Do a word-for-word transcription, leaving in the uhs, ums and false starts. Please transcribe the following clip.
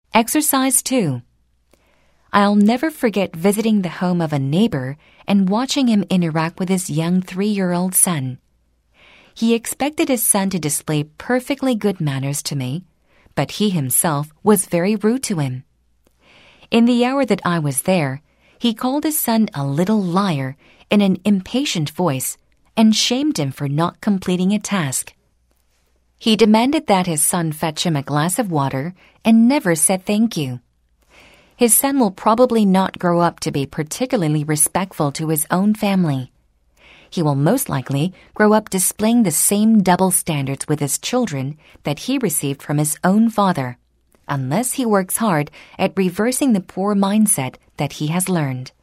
Exercise two. I'll never forget visiting the home of a neighbor and watching him interact with his young three-year-old son. He expected his son to display perfectly good manners to me, but he himself was very rude to him. In the hour that I was there, he called his son a little liar in an impatient voice and shamed him for not completing a task. He demanded that his son fetch him a glass of water and never said thank you. His son will probably not grow up to be particularly respectful to his own family. He will most likely grow up displaying the same double standards with his children that he received from his own father, unless he works hard at reversing the poor mindset that he has learned.